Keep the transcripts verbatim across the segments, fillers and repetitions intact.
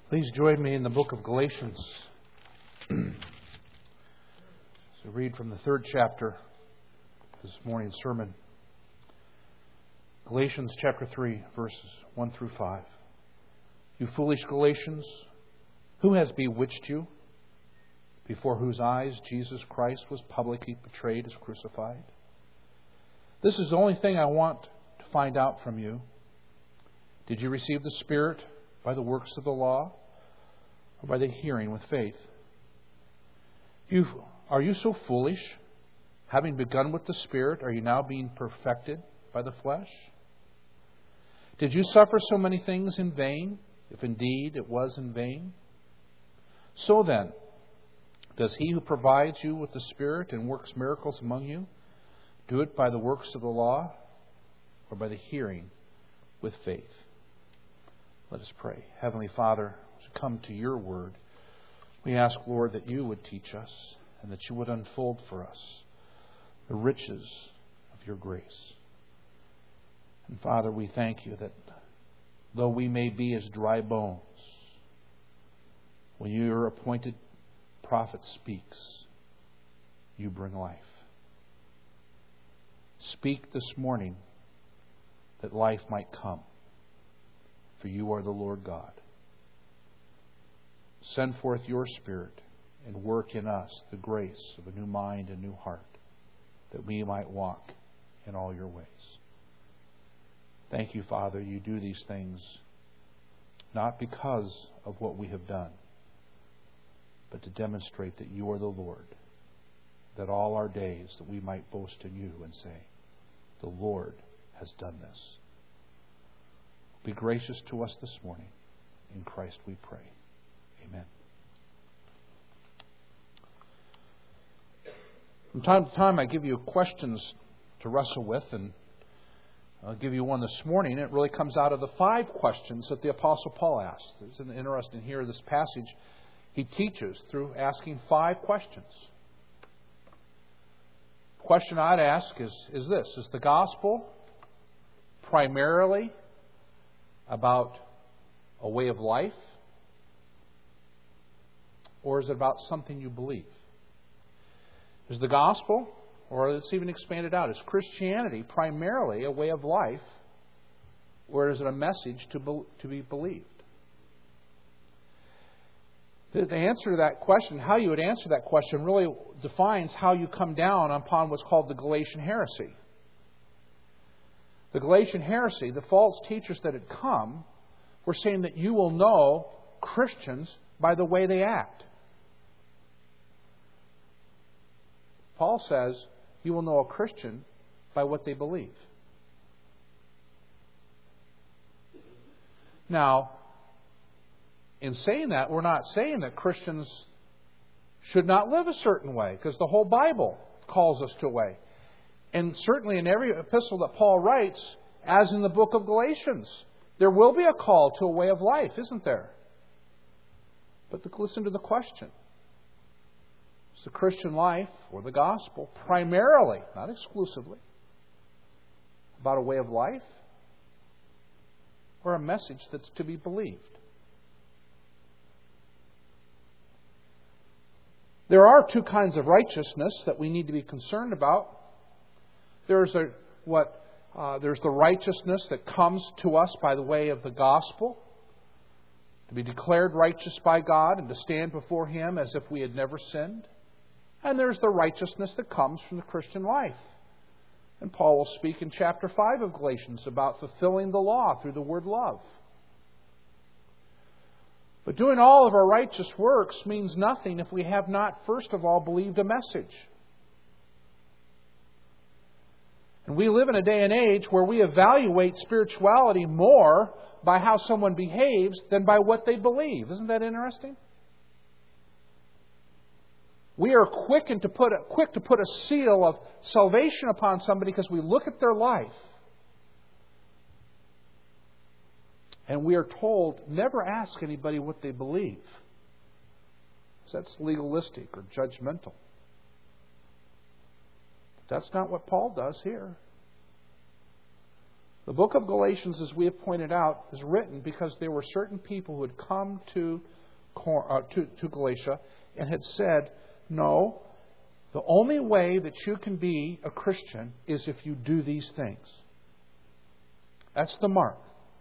Please join me in the book of Galatians. So read from the third chapter of this morning's sermon. Galatians chapter three, verses one through five. You foolish Galatians, who has bewitched you, before whose eyes Jesus Christ was publicly portrayed as crucified? This is the only thing I want to find out from you. Did you receive the Spirit by the works of the law, or by the hearing with faith? You, are you so foolish? Having begun with the Spirit, are you now being perfected by the flesh? Did you suffer so many things in vain, if indeed it was in vain? So then, does He who provides you with the Spirit and works miracles among you do it by the works of the law, or by the hearing with faith? Let us pray. Heavenly Father, as we come to your word, we ask, Lord, that you would teach us and that you would unfold for us the riches of your grace. And Father, we thank you that though we may be as dry bones, when your appointed prophet speaks, you bring life. Speak this morning that life might come, for you are the Lord God. Send forth your Spirit and work in us the grace of a new mind and new heart, that we might walk in all your ways. Thank you, Father, you do these things not because of what we have done, but to demonstrate that you are the Lord, that all our days that we might boast in you and say, the Lord has done this. Be gracious to us this morning. In Christ we pray. Amen. From time to time I give you questions to wrestle with, and I'll give you one this morning. It really comes out of the five questions that the Apostle Paul asked. It's interesting here, this passage, he teaches through asking five questions. The question I'd ask is, is this: is the gospel primarily about a way of life, or is it about something you believe? Is the gospel, or let's even expand it out, is Christianity primarily a way of life, or is it a message to be, to be believed? The answer to that question, how you would answer that question, really defines how you come down upon what's called the Galatian heresy. The Galatian heresy, the false teachers that had come, were saying that you will know Christians by the way they act. Paul says you will know a Christian by what they believe. Now, in saying that, we're not saying that Christians should not live a certain way, because the whole Bible calls us to a way. And certainly in every epistle that Paul writes, as in the book of Galatians, there will be a call to a way of life, isn't there? But listen to the question. Is the Christian life, or the gospel, primarily, not exclusively, about a way of life, or a message that's to be believed? There are two kinds of righteousness that we need to be concerned about. There's a what uh, there's the righteousness that comes to us by the way of the gospel, to be declared righteous by God and to stand before Him as if we had never sinned. And there's the righteousness that comes from the Christian life. And Paul will speak in chapter five of Galatians about fulfilling the law through the word love. But doing all of our righteous works means nothing if we have not, first of all, believed a message. And we live in a day and age where we evaluate spirituality more by how someone behaves than by what they believe. Isn't that interesting? We are quick to put a, quick to put a seal of salvation upon somebody because we look at their life. And we are told, never ask anybody what they believe. That's legalistic or judgmental. That's not what Paul does here. The book of Galatians, as we have pointed out, is written because there were certain people who had come to, uh, to, to Galatia and had said, no, the only way that you can be a Christian is if you do these things. That's the mark.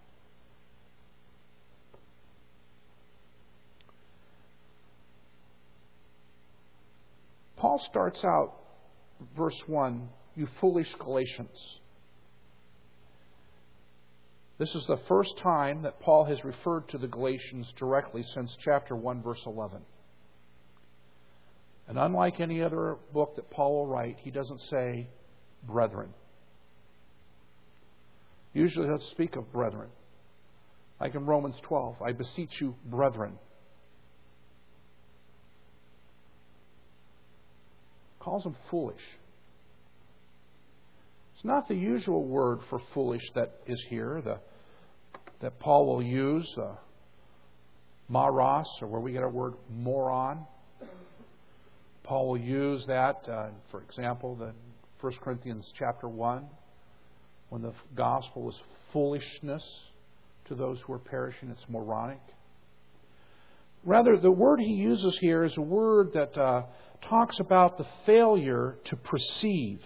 Paul starts out, verse one, you foolish Galatians. This is the first time that Paul has referred to the Galatians directly since chapter one, verse eleven. And unlike any other book that Paul will write, he doesn't say brethren. Usually he'll speak of brethren. Like in Romans twelve, I beseech you, brethren. Calls them foolish. It's not the usual word for foolish that is here, the, that Paul will use, uh, maros, or where we get our word moron. Paul will use that, uh, for example, the First Corinthians chapter one, when the gospel is foolishness to those who are perishing, it's moronic. Rather, the word he uses here is a word that uh, talks about the failure to perceive,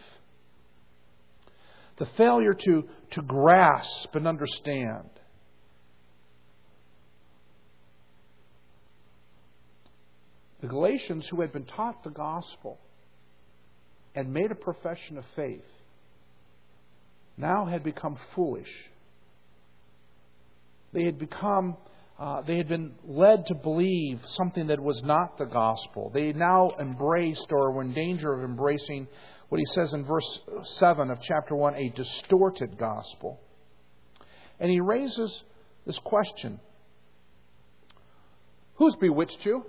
the failure to, to grasp and understand. The Galatians, who had been taught the gospel and made a profession of faith, now had become foolish. They had become, uh, they had been led to believe something that was not the gospel. They now embraced, or were in danger of embracing, what he says in verse seven of chapter one, a distorted gospel. And he raises this question: who's bewitched you?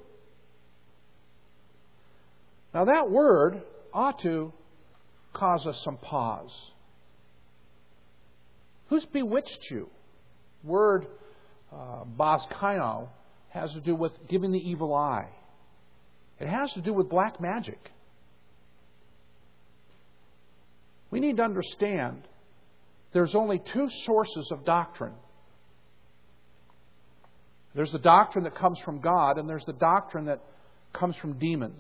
Now that word ought to cause us some pause. Who's bewitched you? Word uh, baskaino has to do with giving the evil eye. It has to do with black magic. We need to understand there's only two sources of doctrine. There's the doctrine that comes from God, and there's the doctrine that comes from demons.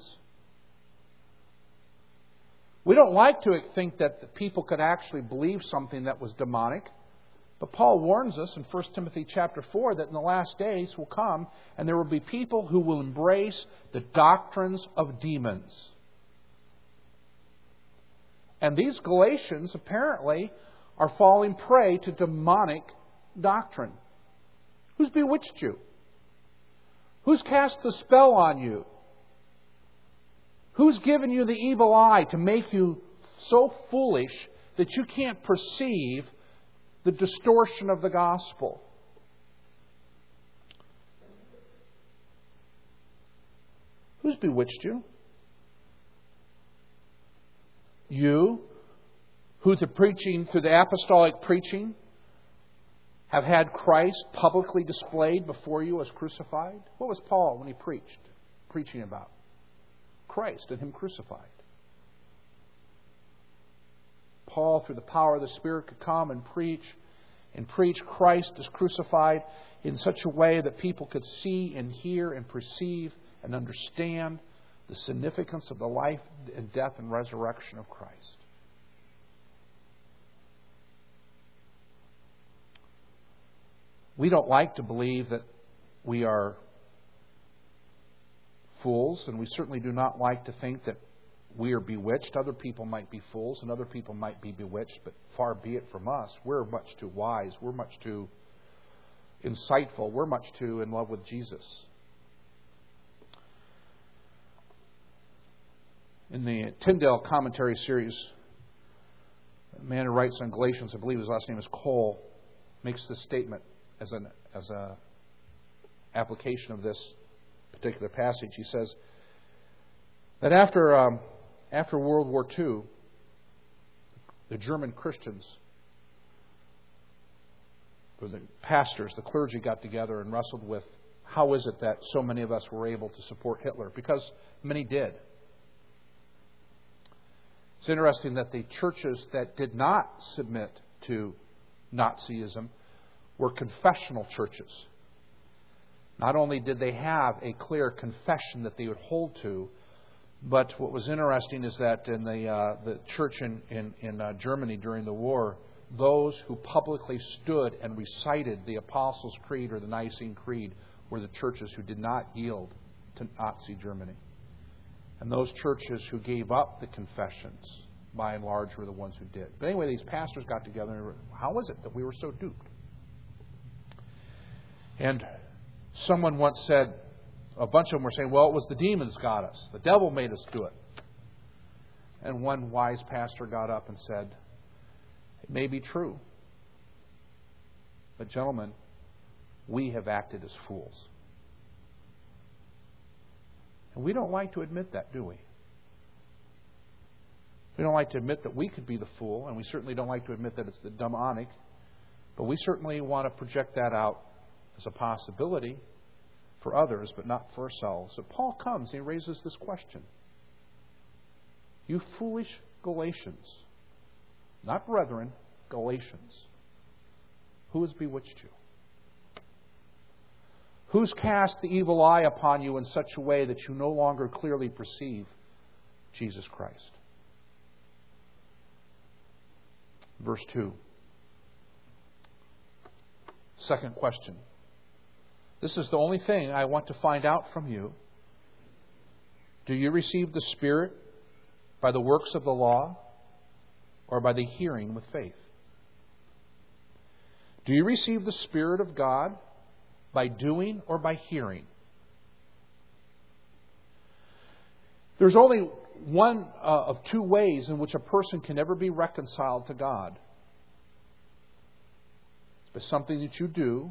We don't like to think that the people could actually believe something that was demonic. But Paul warns us in First Timothy chapter four that in the last days will come and there will be people who will embrace the doctrines of demons. And these Galatians apparently are falling prey to demonic doctrine. Who's bewitched you? Who's cast the spell on you? Who's given you the evil eye to make you so foolish that you can't perceive the distortion of the gospel? Who's bewitched you? You, who through preaching, through the apostolic preaching, have had Christ publicly displayed before you as crucified. What was Paul when he preached, preaching about? Christ and Him crucified. Paul, through the power of the Spirit, could come and preach and preach Christ as crucified in such a way that people could see and hear and perceive and understand the significance of the life and death and resurrection of Christ. We don't like to believe that we are fools, and we certainly do not like to think that we are bewitched. Other people might be fools and other people might be bewitched, but far be it from us. We're much too wise. We're much too insightful. We're much too in love with Jesus. In the Tyndale commentary series, the man who writes on Galatians, I believe his last name is Cole, makes this statement as an as a application of this particular passage. He says that after um, after World War Two, the German Christians, or the pastors, the clergy got together and wrestled with how is it that so many of us were able to support Hitler? Because many did. It's interesting that the churches that did not submit to Nazism were confessional churches. Not only did they have a clear confession that they would hold to, but what was interesting is that in the uh, the church in in, in uh, Germany during the war, those who publicly stood and recited the Apostles' Creed or the Nicene Creed were the churches who did not yield to Nazi Germany. And those churches who gave up the confessions, by and large, were the ones who did. But anyway, these pastors got together and were, how was it that we were so duped? And someone once said, a bunch of them were saying, well, it was the demons got us. The devil made us do it. And one wise pastor got up and said, it may be true, but gentlemen, we have acted as fools. And we don't like to admit that, do we? We don't like to admit that we could be the fool, and we certainly don't like to admit that it's the demonic, but we certainly want to project that out as a possibility for others, but not for ourselves. So Paul comes and he raises this question. You foolish Galatians, not brethren, Galatians, who has bewitched you? Who's cast the evil eye upon you in such a way that you no longer clearly perceive Jesus Christ? Verse two. Second question. This is the only thing I want to find out from you. Do you receive the Spirit by the works of the law or by the hearing with faith? Do you receive the Spirit of God by doing or by hearing? There's only one uh, of two ways in which a person can ever be reconciled to God. It's by something that you do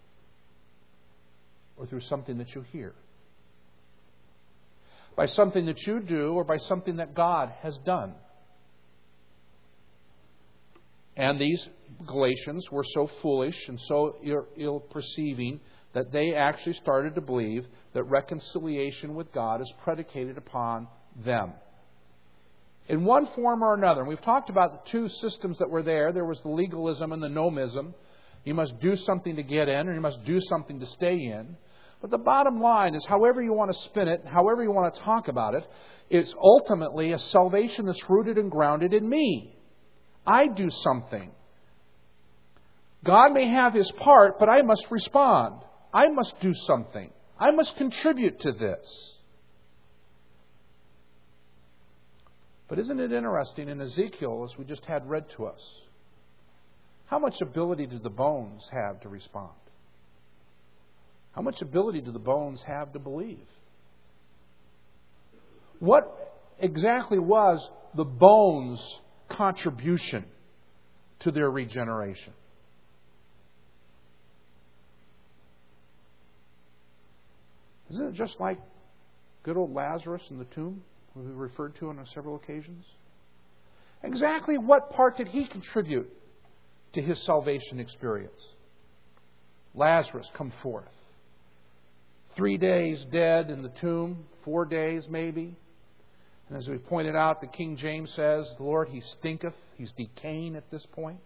or through something that you hear. By something that you do or by something that God has done. And these Galatians were so foolish and so ill-perceiving that they actually started to believe that reconciliation with God is predicated upon them. In one form or another. And we've talked about the two systems that were there. There was the legalism and the nomism. You must do something to get in, or you must do something to stay in. But the bottom line is, however you want to spin it, however you want to talk about it, it's ultimately a salvation that's rooted and grounded in me. I do something. God may have His part, but I must respond. I must do something. I must contribute to this. But isn't it interesting in Ezekiel, as we just had read to us, how much ability do the bones have to respond? How much ability do the bones have to believe? What exactly was the bones' contribution to their regeneration? Isn't it just like good old Lazarus in the tomb, who we referred to on several occasions? Exactly what part did he contribute to his salvation experience? Lazarus, come forth. Three days dead in the tomb, four days maybe. And as we pointed out, the King James says, Lord, he stinketh. He's decaying at this point.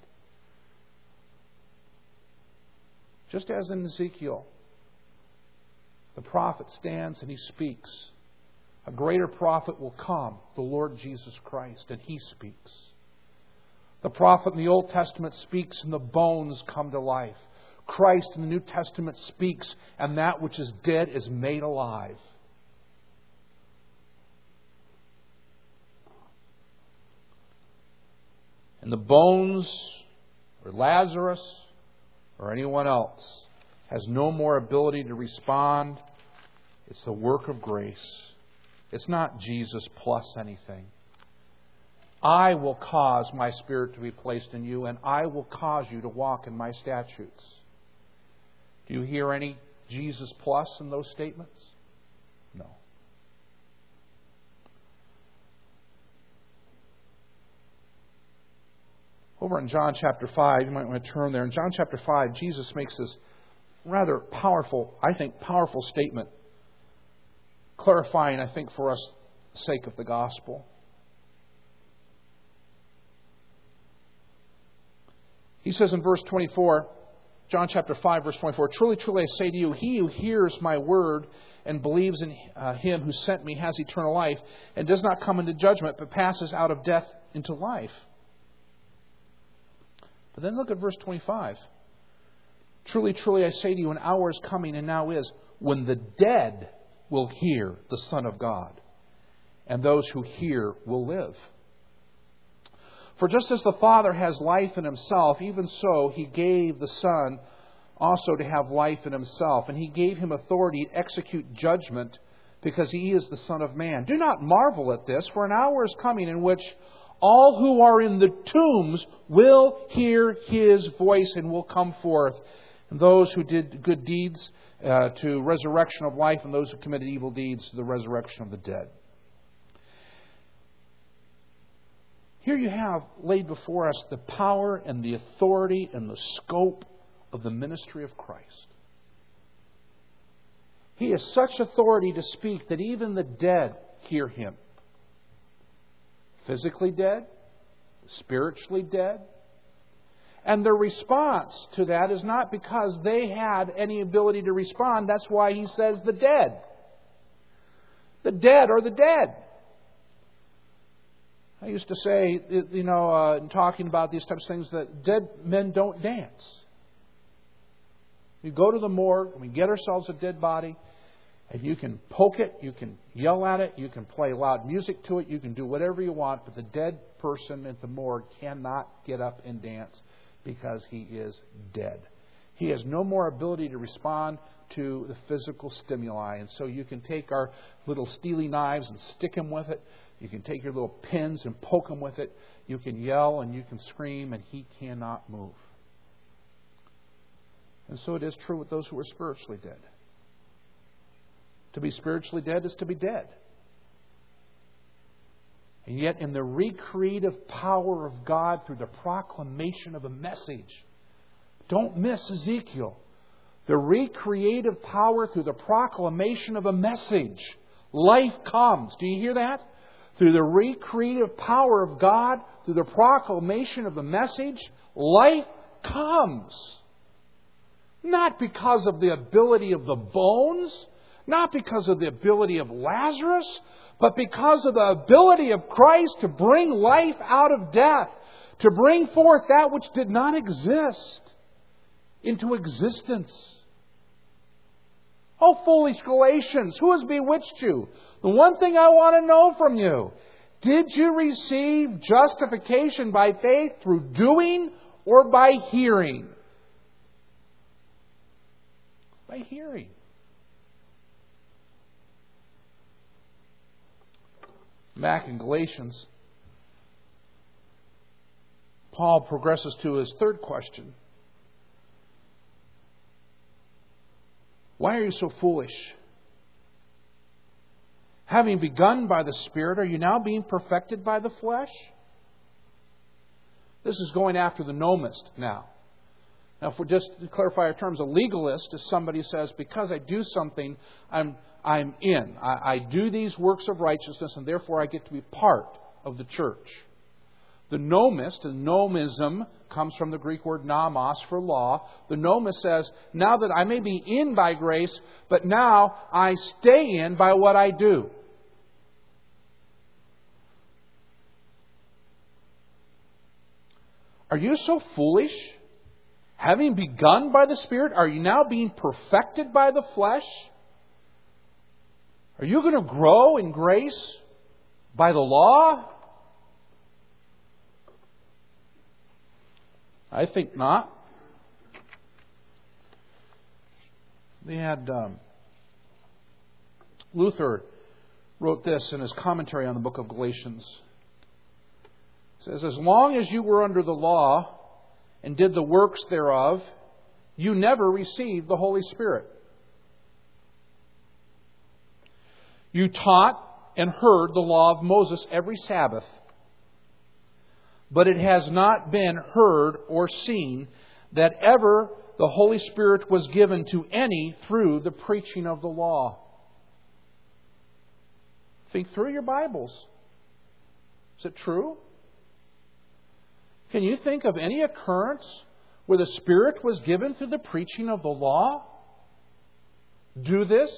Just as in Ezekiel, the prophet stands and he speaks. A greater prophet will come, the Lord Jesus Christ, and he speaks. The prophet in the Old Testament speaks and the bones come to life. Christ in the New Testament speaks and that which is dead is made alive. And the bones, or Lazarus, or anyone else, has no more ability to respond. It's the work of grace. It's not Jesus plus anything. I will cause my Spirit to be placed in you, and I will cause you to walk in my statutes. Do you hear any Jesus plus in those statements? No. Over in John chapter five, you might want to turn there. In John chapter five, Jesus makes this rather powerful, I think, powerful statement, clarifying, I think, for us the sake of the gospel. He says in verse twenty-four, John chapter five, verse twenty-four, "Truly, truly, I say to you, he who hears my word and believes in uh, him who sent me has eternal life, and does not come into judgment, but passes out of death into life." But then look at verse twenty-five. "Truly, truly, I say to you, an hour is coming, and now is, when the dead will hear the Son of God, and those who hear will live. For just as the Father has life in Himself, even so He gave the Son also to have life in Himself. And He gave Him authority to execute judgment, because He is the Son of Man. Do not marvel at this, for an hour is coming in which all who are in the tombs will hear His voice and will come forth. And those who did good deeds uh, to resurrection of life, and those who committed evil deeds to the resurrection of the dead." Here you have laid before us the power and the authority and the scope of the ministry of Christ. He has such authority to speak that even the dead hear Him. Physically dead, spiritually dead. And their response to that is not because they had any ability to respond. That's why He says the dead. The dead are the dead. I used to say, you know, uh, in talking about these types of things, that dead men don't dance. We go to the morgue and we get ourselves a dead body, and you can poke it, you can yell at it, you can play loud music to it, you can do whatever you want, but the dead person at the morgue cannot get up and dance because he is dead. He has no more ability to respond to the physical stimuli. And so you can take our little steely knives and stick him with it. You can take your little pins and poke him with it. You can yell and you can scream, and he cannot move. And so it is true with those who are spiritually dead. To be spiritually dead is to be dead. And yet in the recreative power of God through the proclamation of a message, don't miss Ezekiel. The recreative power through the proclamation of a message. Life comes. Do you hear that? Through the recreative power of God, through the proclamation of the message, life comes. Not because of the ability of the bones, not because of the ability of Lazarus, but because of the ability of Christ to bring life out of death, to bring forth that which did not exist into existence. Oh, foolish Galatians, who has bewitched you? The one thing I want to know from you, did you receive justification by faith through doing or by hearing? By hearing. Back in Galatians, Paul progresses to his third question. Why are you so foolish? Having begun by the Spirit, are you now being perfected by the flesh? This is going after the nomist now. Now, if we just to clarify our terms, a legalist is somebody who says, because I do something, I'm I'm in. I, I do these works of righteousness, and therefore I get to be part of the church. The nomist, and nomism comes from the Greek word nomos for law. The nomist says, now that I may be in by grace, but now I stay in by what I do. Are you so foolish? Having begun by the Spirit, are you now being perfected by the flesh? Are you going to grow in grace by the law? I think not. They had um, Luther wrote this in his commentary on the book of Galatians. It says, as long as you were under the law and did the works thereof, you never received the Holy Spirit. You taught and heard the law of Moses every Sabbath, but it has not been heard or seen that ever the Holy Spirit was given to any through the preaching of the law. Think through your Bibles. Is it true? Can you think of any occurrence where the Spirit was given through the preaching of the law? Do this?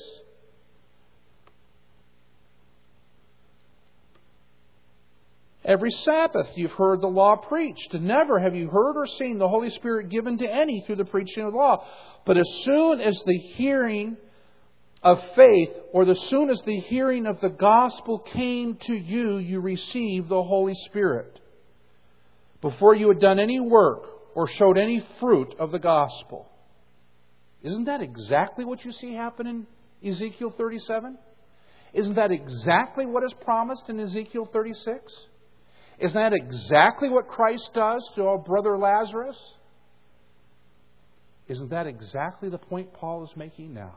Every Sabbath you've heard the law preached, and never have you heard or seen the Holy Spirit given to any through the preaching of the law. But as soon as the hearing of faith, or as soon as the hearing of the gospel came to you, you received the Holy Spirit, before you had done any work or showed any fruit of the gospel. Isn't that exactly what you see happen in Ezekiel thirty-seven? Isn't that exactly what is promised in Ezekiel thirty-six? Isn't that exactly what Christ does to our brother Lazarus? Isn't that exactly the point Paul is making now?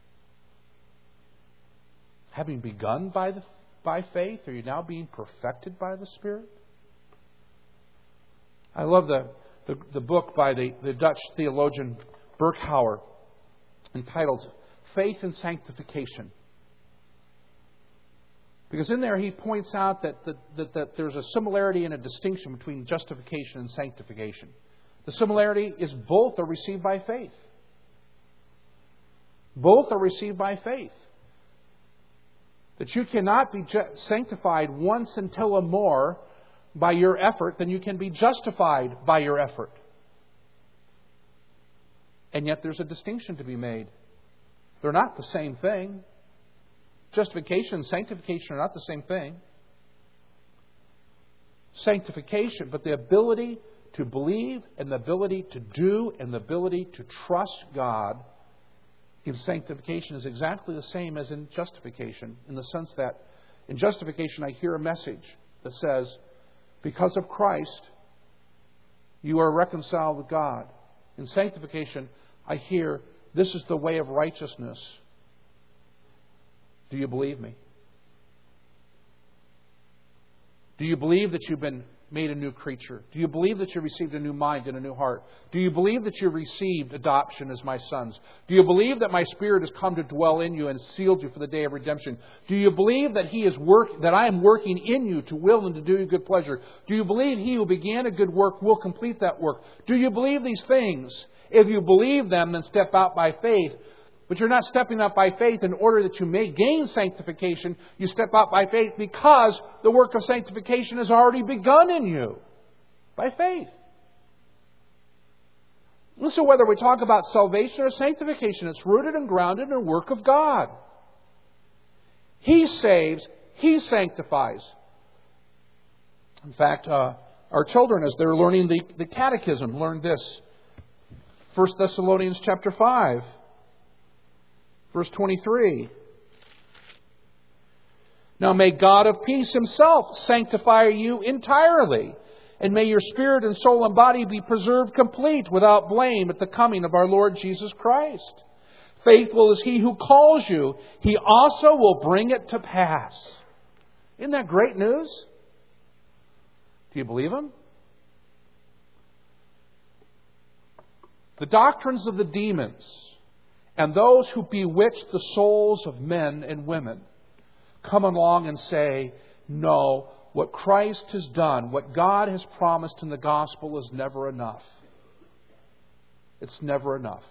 Having begun by the, by faith, are you now being perfected by the Spirit? I love the, the, the book by the, the Dutch theologian Berkhouwer entitled Faith and Sanctification. Because in there he points out that, that, that, that there's a similarity and a distinction between justification and sanctification. The similarity is both are received by faith. Both are received by faith. That you cannot be ju- sanctified once until a more by your effort than you can be justified by your effort. And yet there's a distinction to be made. They're not the same thing. Justification and sanctification are not the same thing. Sanctification, but the ability to believe and the ability to do and the ability to trust God in sanctification is exactly the same as in justification, in the sense that in justification I hear a message that says, because of Christ, you are reconciled with God. In sanctification, I hear, this is the way of righteousness. Do you believe me? Do you believe that you've been made a new creature? Do you believe that you received a new mind and a new heart? Do you believe that you received adoption as my sons? Do you believe that my Spirit has come to dwell in you and sealed you for the day of redemption? Do you believe that He is work that I am working in you to will and to do you good pleasure? Do you believe He who began a good work will complete that work? Do you believe these things? If you believe them, then step out by faith. But you're not stepping out by faith in order that you may gain sanctification. You step out by faith because the work of sanctification has already begun in you. By faith. And so whether we talk about salvation or sanctification, it's rooted and grounded in the work of God. He saves. He sanctifies. In fact, uh, our children, as they're learning the, the catechism, learn this. First Thessalonians chapter five. Verse twenty-three. Now may God of peace Himself sanctify you entirely, and may your spirit and soul and body be preserved complete without blame at the coming of our Lord Jesus Christ. Faithful is He who calls you. He also will bring it to pass. Isn't that great news? Do you believe Him? The doctrines of the demons and those who bewitch the souls of men and women come along and say, no, what Christ has done, what God has promised in the gospel is never enough. It's never enough.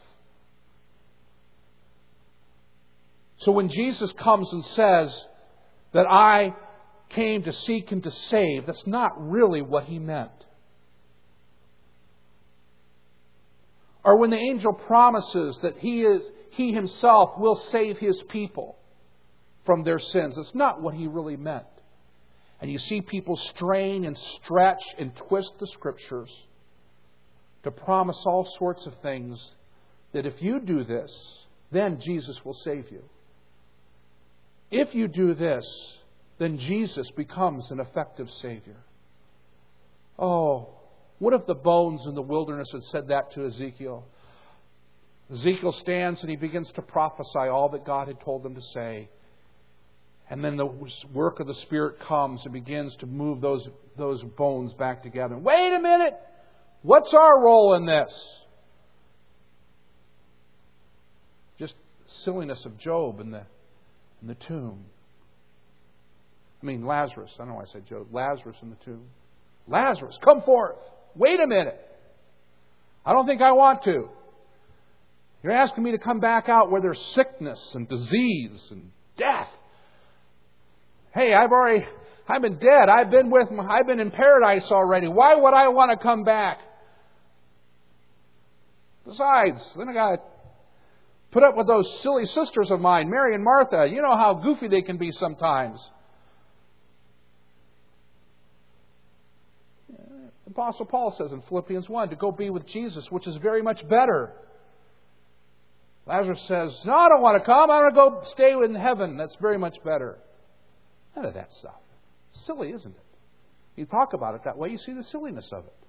So when Jesus comes and says that I came to seek and to save, that's not really what He meant. Or when the angel promises that he is He Himself will save His people from their sins. It's not what He really meant. And you see people strain and stretch and twist the Scriptures to promise all sorts of things that if you do this, then Jesus will save you. If you do this, then Jesus becomes an effective Savior. Oh, what if the bones in the wilderness had said that to Ezekiel? Ezekiel stands and he begins to prophesy all that God had told him to say. And then the work of the Spirit comes and begins to move those, those bones back together. Wait a minute! What's our role in this? Just silliness of Job in the, in the tomb. I mean, Lazarus. I don't know why I said Job. Lazarus in the tomb. Lazarus, come forth! Wait a minute! I don't think I want to. You're asking me to come back out where there's sickness and disease and death. Hey, I've already, I've been dead. I've been with, I've been in paradise already. Why would I want to come back? Besides, then I got to put up with those silly sisters of mine, Mary and Martha. You know how goofy they can be sometimes. Apostle Paul says in Philippians one to go be with Jesus, which is very much better. Lazarus says, no, I don't want to come. I want to go stay in heaven. That's very much better. None of that stuff. Silly, isn't it? You talk about it that way, you see the silliness of it.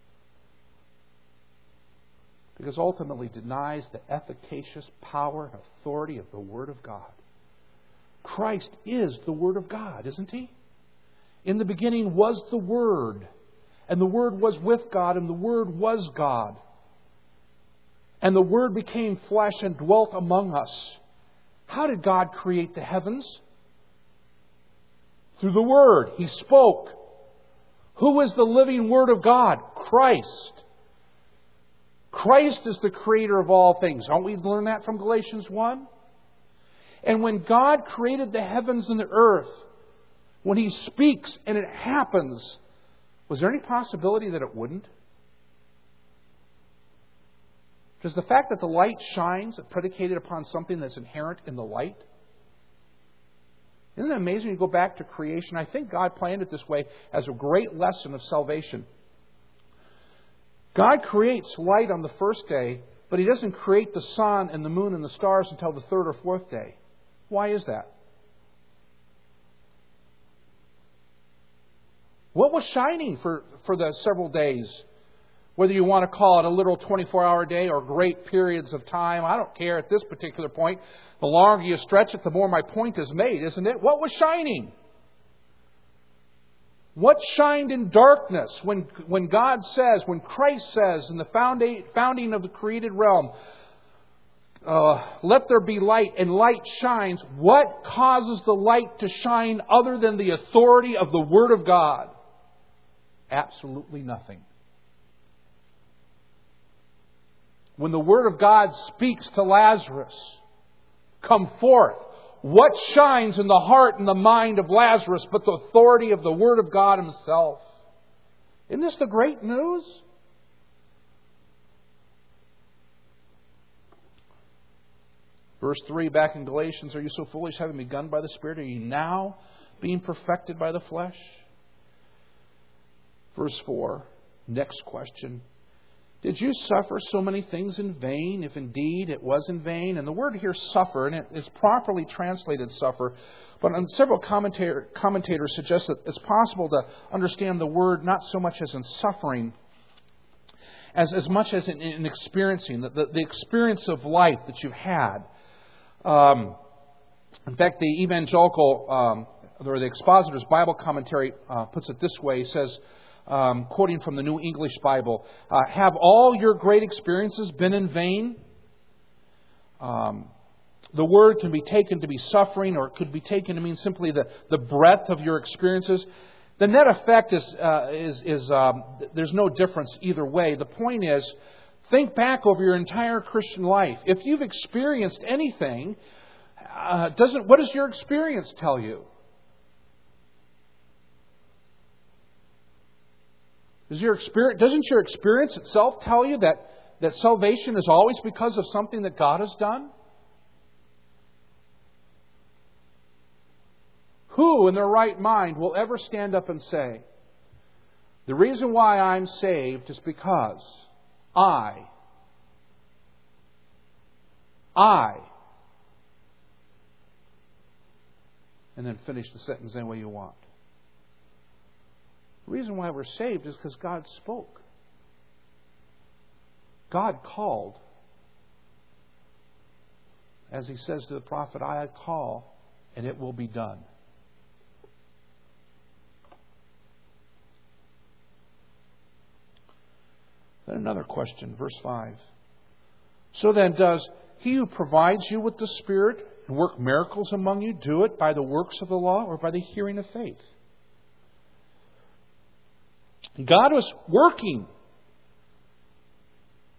Because ultimately denies the efficacious power and authority of the Word of God. Christ is the Word of God, isn't He? In the beginning was the Word, and the Word was with God, and the Word was God. And the Word became flesh and dwelt among us. How did God create the heavens? Through the Word. He spoke. Who is the living Word of God? Christ. Christ is the creator of all things. Don't we learn that from Galatians one? And when God created the heavens and the earth, when He speaks and it happens, was there any possibility that it wouldn't? Does the fact that the light shines predicated upon something that's inherent in the light? Isn't it amazing when you go back to creation? I think God planned it this way as a great lesson of salvation. God creates light on the first day, but He doesn't create the sun and the moon and the stars until the third or fourth day. Why is that? What was shining for, for the several days? Whether you want to call it a literal twenty-four hour day or great periods of time, I don't care at this particular point. The longer you stretch it, the more my point is made, isn't it? What was shining? What shined in darkness when, when God says, when Christ says in the founda- founding of the created realm, uh, let there be light, and light shines. What causes the light to shine other than the authority of the Word of God? Absolutely nothing. When the Word of God speaks to Lazarus, come forth. What shines in the heart and the mind of Lazarus but the authority of the Word of God Himself? Isn't this the great news? Verse three back in Galatians, are you so foolish, having begun by the Spirit? Are you now being perfected by the flesh? Verse four, next question. Did you suffer so many things in vain, if indeed it was in vain? And the word here, suffer, and it is properly translated suffer, but several commentator, commentators suggest that it's possible to understand the word not so much as in suffering, as, as much as in, in experiencing, the, the, the experience of life that you've had. Um, in fact, the evangelical, um, or the Expositor's Bible Commentary uh, puts it this way. He says, Um, quoting from the New English Bible, uh, have all your great experiences been in vain? Um, the word can be taken to be suffering, or it could be taken to mean simply the, the breadth of your experiences. The net effect is, uh, is, is um, there's no difference either way. The point is, think back over your entire Christian life. If you've experienced anything, uh, doesn't what does your experience tell you? Does your experience, doesn't your experience itself tell you that, that salvation is always because of something that God has done? Who in their right mind will ever stand up and say, the reason why I'm saved is because I, I, and then finish the sentence any way you want. The reason why we're saved is because God spoke. God called. As He says to the prophet, I call and it will be done. Then another question, verse five. So then, does He who provides you with the Spirit and work miracles among you do it by the works of the law or by the hearing of faith? God was working.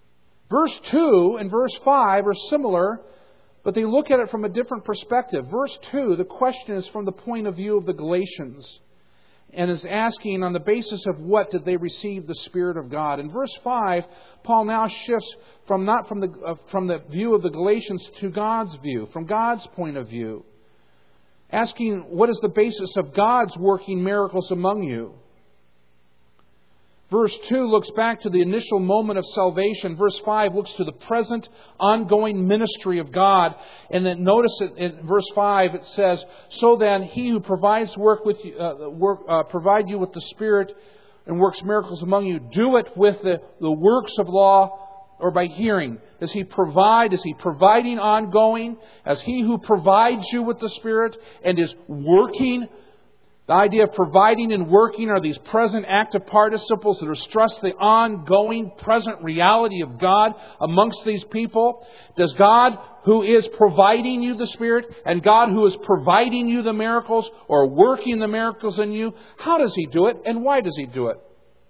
Verse two and verse five are similar, but they look at it from a different perspective. Verse two, the question is from the point of view of the Galatians, and is asking on the basis of what did they receive the Spirit of God. In verse five, Paul now shifts from not from the uh, from the view of the Galatians to God's view, from God's point of view, asking what is the basis of God's working miracles among you. Verse two looks back to the initial moment of salvation. Verse five looks to the present, ongoing ministry of God. And then notice it in verse five it says, "So then he who provides work with you, uh, work, uh, provide you with the Spirit and works miracles among you, do it with the, the works of law or by hearing." Does He provide? Is He providing ongoing? As He who provides you with the Spirit and is working. The idea of providing and working are these present active participles that are stressed the ongoing present reality of God amongst these people. Does God who is providing you the Spirit and God who is providing you the miracles or working the miracles in you, how does He do it and why does He do it?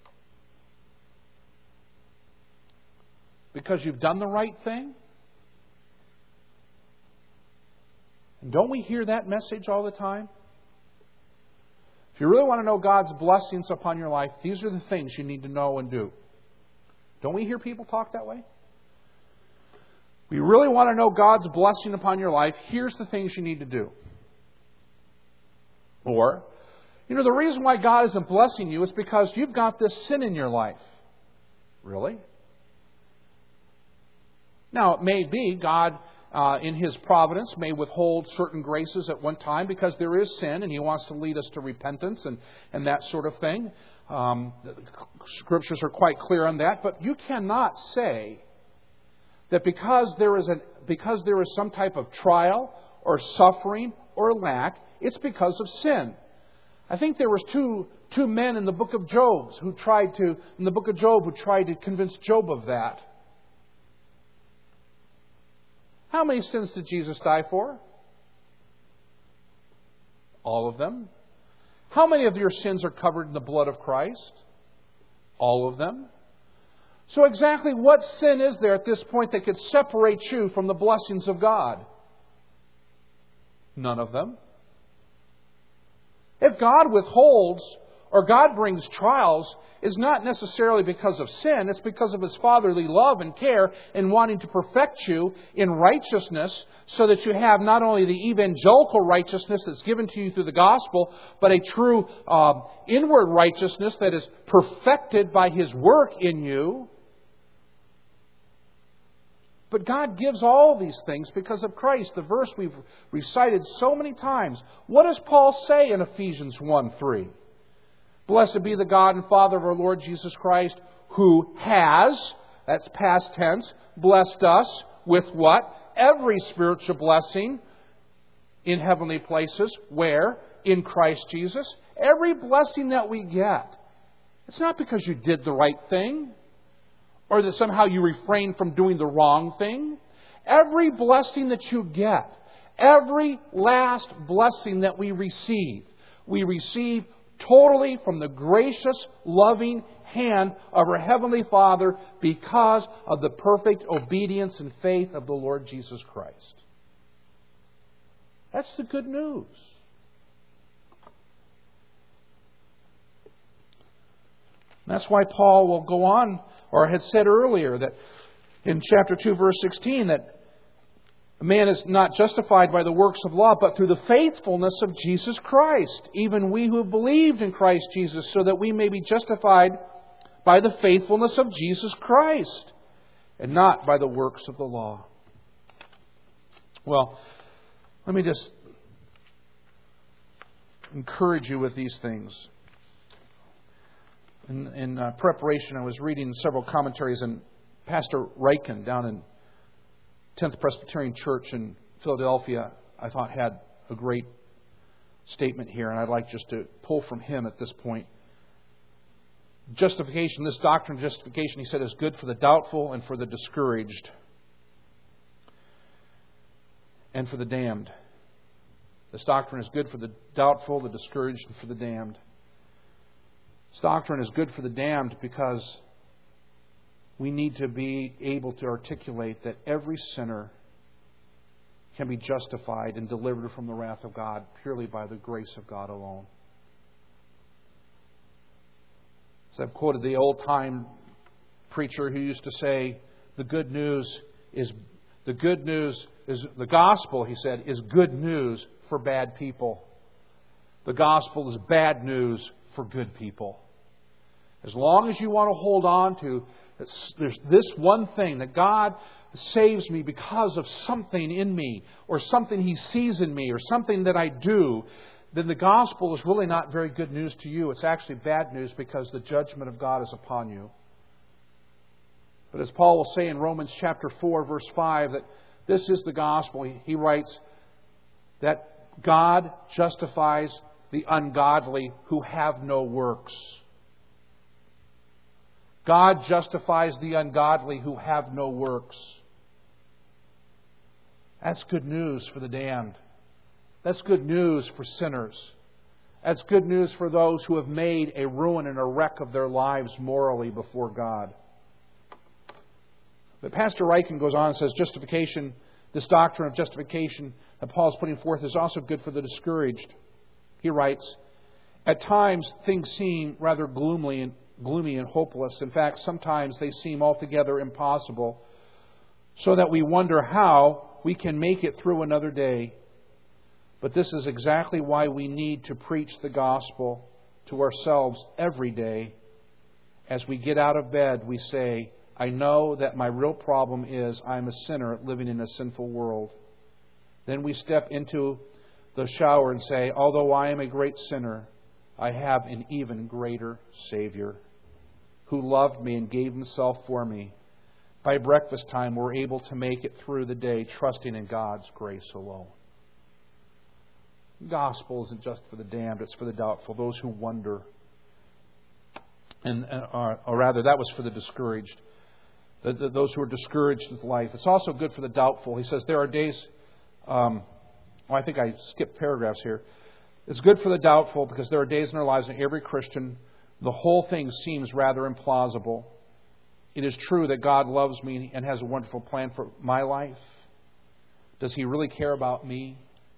Because you've done the right thing? And don't we hear that message all the time? If you really want to know God's blessings upon your life, these are the things you need to know and do. Don't we hear people talk that way? If you really want to know God's blessing upon your life, here's the things you need to do. Or, you know, the reason why God isn't blessing you is because you've got this sin in your life. Really? Now, it may be God, uh, in His providence, may withhold certain graces at one time because there is sin and He wants to lead us to repentance and, and that sort of thing. Um, the Scriptures are quite clear on that. But you cannot say that because there is a, because there is some type of trial or suffering or lack, it's because of sin. I think there was two two men in the book of Job who tried to in the book of Job who tried to convince Job of that. How many sins did Jesus die for? All of them. How many of your sins are covered in the blood of Christ? All of them. So exactly what sin is there at this point that could separate you from the blessings of God? None of them. If God withholds or God brings trials, it's not necessarily because of sin. It's because of His fatherly love and care in wanting to perfect you in righteousness so that you have not only the evangelical righteousness that's given to you through the gospel, but a true uh, inward righteousness that is perfected by His work in you. But God gives all these things because of Christ. The verse we've recited so many times. What does Paul say in Ephesians one three? Blessed be the God and Father of our Lord Jesus Christ, who has, that's past tense, blessed us with what? Every spiritual blessing in heavenly places. Where? In Christ Jesus. Every blessing that we get. It's not because you did the right thing, or that somehow you refrain from doing the wrong thing. Every blessing that you get, every last blessing that we receive, we receive totally from the gracious, loving hand of our Heavenly Father because of the perfect obedience and faith of the Lord Jesus Christ. That's the good news. That's why Paul will go on, or had said earlier that in chapter two, verse sixteen, that a man is not justified by the works of law, but through the faithfulness of Jesus Christ. Even we who have believed in Christ Jesus, so that we may be justified by the faithfulness of Jesus Christ, and not by the works of the law. Well, let me just encourage you with these things. In, in uh, preparation, I was reading several commentaries, and Pastor Ryken down in tenth Presbyterian Church in Philadelphia, I thought had a great statement here, and I'd like just to pull from him at this point. Justification, this doctrine of justification, he said, is good for the doubtful and for the discouraged and for the damned. This doctrine is good for the doubtful, the discouraged, and for the damned. This doctrine is good for the damned because we need to be able to articulate that every sinner can be justified and delivered from the wrath of God purely by the grace of God alone. So I've quoted the old-time preacher who used to say, the good news is the good news is the gospel, he said, is good news for bad people. The gospel is bad news for good people. As long as you want to hold on to there's this one thing, that God saves me because of something in me, or something He sees in me, or something that I do, then the gospel is really not very good news to you. It's actually bad news, because the judgment of God is upon you. But as Paul will say in Romans chapter four, verse five, that this is the gospel. He writes that God justifies the ungodly who have no works. God justifies the ungodly who have no works. That's good news for the damned. That's good news for sinners. That's good news for those who have made a ruin and a wreck of their lives morally before God. But Pastor Ryken goes on and says, justification, this doctrine of justification that Paul is putting forth is also good for the discouraged. He writes, at times things seem rather gloomily and gloomy and hopeless. In fact, sometimes they seem altogether impossible, so that we wonder how we can make it through another day. But this is exactly why we need to preach the gospel to ourselves every day. As we get out of bed, we say, I know that my real problem is I'm a sinner living in a sinful world. Then we step into the shower and say, although I am a great sinner, I have an even greater Savior who loved me and gave Himself for me. By breakfast time, we're able to make it through the day, trusting in God's grace alone. The gospel isn't just for the damned, it's for the doubtful, those who wonder. And, or, or rather, that was for the discouraged. The, the, those who are discouraged with life. It's also good for the doubtful. He says there are days, um, well, I think I skipped paragraphs here. It's good for the doubtful because there are days in our lives when every Christian, the whole thing seems rather implausible. It is true that God loves me and has a wonderful plan for my life. Does He really care about me?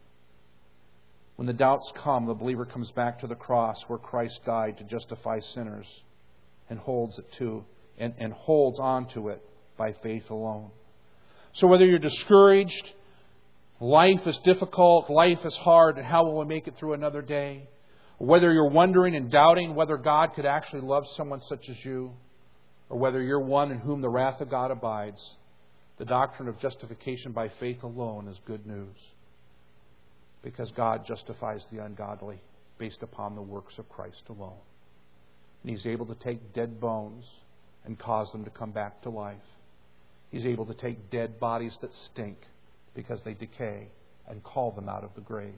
When the doubts come, the believer comes back to the cross where Christ died to justify sinners and holds it to and, and holds on to it by faith alone. So whether you're discouraged, life is difficult, life is hard, and how will we make it through another day? Or whether you're wondering and doubting whether God could actually love someone such as you, or whether you're one in whom the wrath of God abides, the doctrine of justification by faith alone is good news. Because God justifies the ungodly based upon the works of Christ alone. And He's able to take dead bones and cause them to come back to life. He's able to take dead bodies that stink because they decay and call them out of the grave.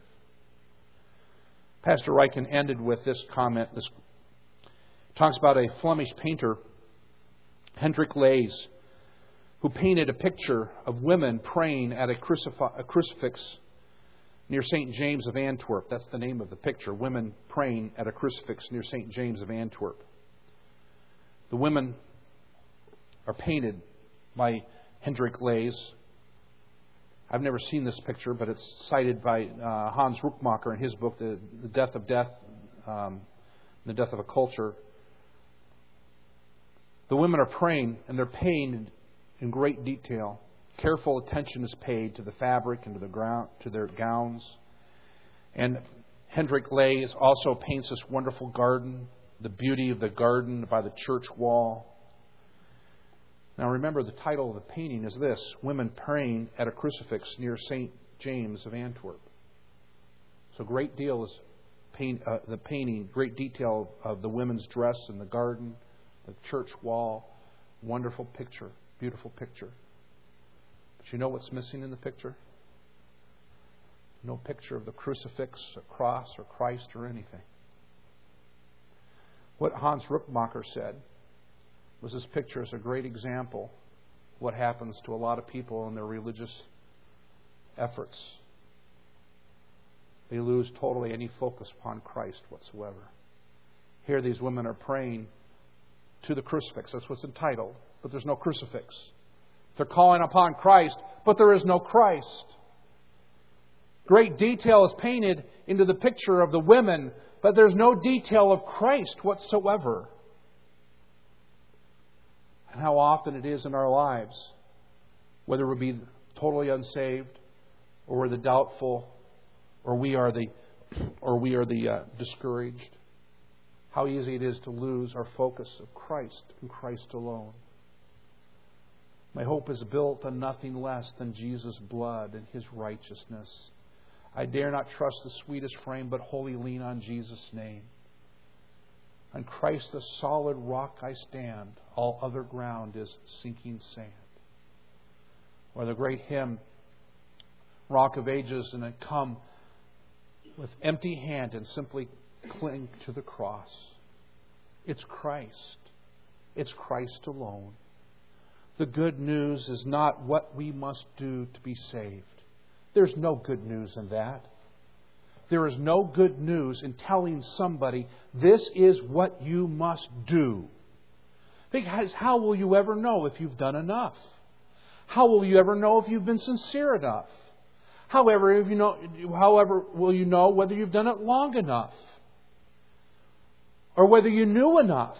Pastor Ryken ended with this comment. This talks about a Flemish painter, Hendrik Lees, who painted a picture of women praying at a, crucif- a crucifix near Saint James of Antwerp. That's the name of the picture. Women praying at a crucifix near Saint James of Antwerp. The women are painted by Hendrik Lees. I've never seen this picture, but it's cited by uh, Hans Ruckmacher in his book, The, the Death of Death, um, The Death of a Culture. The women are praying, and they're painted in great detail. Careful attention is paid to the fabric and to the ground, to their gowns. And Hendrik Lees also paints this wonderful garden, the beauty of the garden by the church wall. Now remember, the title of the painting is this: Women Praying at a Crucifix near Saint James of Antwerp. So great deal is paint, uh, the painting, great detail of the women's dress in the garden, the church wall. Wonderful picture, beautiful picture. But you know what's missing in the picture? No picture of the crucifix, a cross, or Christ, or anything. What Hans Ruckmacher said was this picture is a great example of what happens to a lot of people in their religious efforts. They lose totally any focus upon Christ whatsoever. Here these women are praying to the crucifix. That's what's entitled. but there's no crucifix. They're calling upon Christ, but there is no Christ. Great detail is painted into the picture of the women, but there's no detail of Christ whatsoever. And how often it is in our lives, whether we be totally unsaved, or we're the doubtful, or we are the, or we are the uh, discouraged, how easy it is to lose our focus of Christ and Christ alone. My hope is built on nothing less than Jesus' blood and His righteousness. I dare not trust the sweetest frame, but wholly lean on Jesus' name. On Christ the solid rock I stand, all other ground is sinking sand. Or the great hymn, Rock of Ages, and then come with empty hand and simply cling to the cross. It's Christ. It's Christ alone. The good news is not what we must do to be saved. There's no good news in that. There is no good news in telling somebody, this is what you must do. Because how will you ever know if you've done enough? How will you ever know if you've been sincere enough? However, if you know, however will you know whether you've done it long enough? Or whether you knew enough?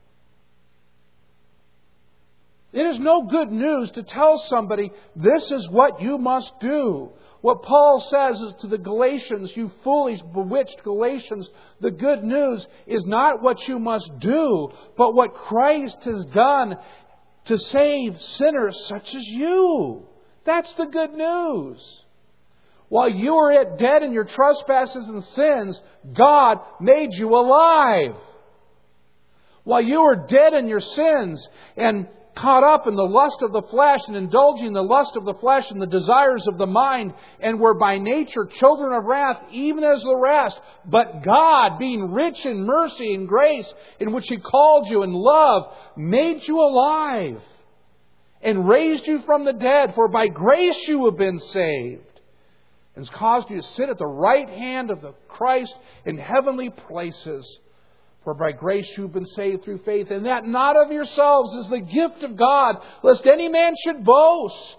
It is no good news to tell somebody, this is what you must do. What Paul says is to the Galatians, you foolish, bewitched Galatians, the good news is not what you must do, but what Christ has done to save sinners such as you. That's the good news. While you were yet dead in your trespasses and sins, God made you alive. While you were dead in your sins and caught up in the lust of the flesh and indulging the lust of the flesh and the desires of the mind, and were by nature children of wrath, even as the rest. But God, being rich in mercy and grace, in which He called you in love, made you alive and raised you from the dead. For by grace you have been saved, and has caused you to sit at the right hand of the Christ in heavenly places. For by grace you've been saved through faith, and that not of yourselves is the gift of God, lest any man should boast.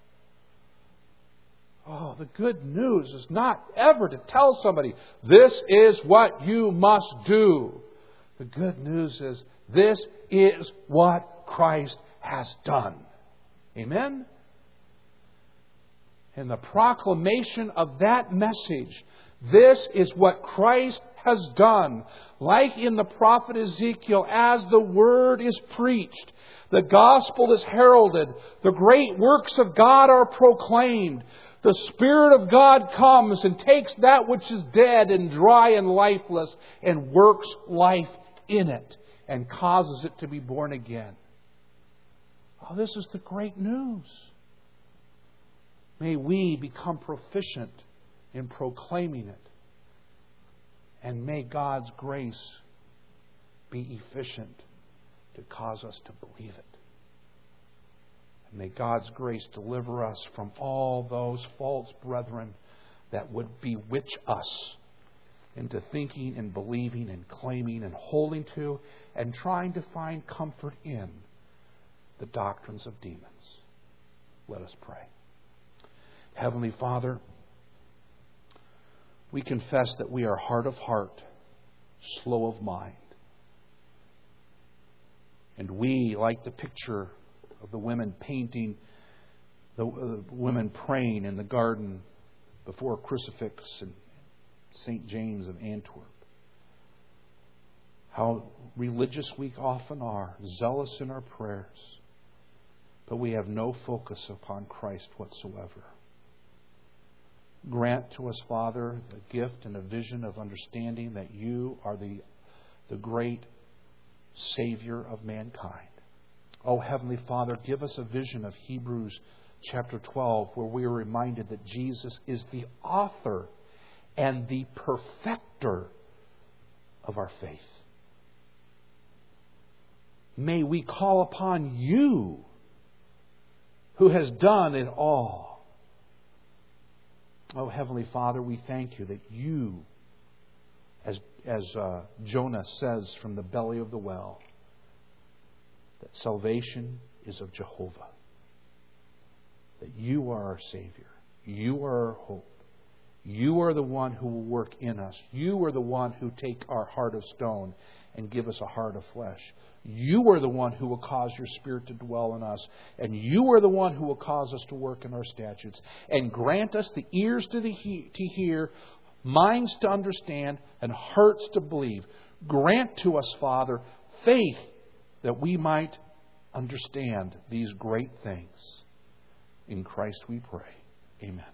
Oh, the good news is not ever to tell somebody, this is what you must do. The good news is, this is what Christ has done. Amen? And the proclamation of that message, this is what Christ has done. Like in the prophet Ezekiel, as the word is preached, the gospel is heralded, the great works of God are proclaimed, the Spirit of God comes and takes that which is dead and dry and lifeless and works life in it and causes it to be born again. Oh, this is the great news. May we become proficient in proclaiming it. And may God's grace be efficient to cause us to believe it. And may God's grace deliver us from all those false brethren that would bewitch us into thinking and believing and claiming and holding to and trying to find comfort in the doctrines of demons. Let us pray. Heavenly Father, we confess that we are hard of heart, slow of mind. And we, like the picture of the women painting, the uh, women praying in the garden before a crucifix in Saint James of Antwerp, how religious we often are, zealous in our prayers, but we have no focus upon Christ whatsoever. Grant to us, Father, the gift and a vision of understanding that You are the, the great Savior of mankind. Oh, Heavenly Father, give us a vision of Hebrews chapter twelve, where we are reminded that Jesus is the author and the perfecter of our faith. May we call upon You, who has done it all. Oh, Heavenly Father, we thank You that You, as, as uh, Jonah says from the belly of the well, that salvation is of Jehovah. That you are our Savior. You are our hope. You are the one who will work in us. You are the one who take our heart of stone and give us a heart of flesh. You are the one who will cause your Spirit to dwell in us. And you are the one who will cause us to work in our statutes. And grant us the ears to, the he- to hear, minds to understand, and hearts to believe. Grant to us, Father, faith that we might understand these great things. In Christ we pray. Amen.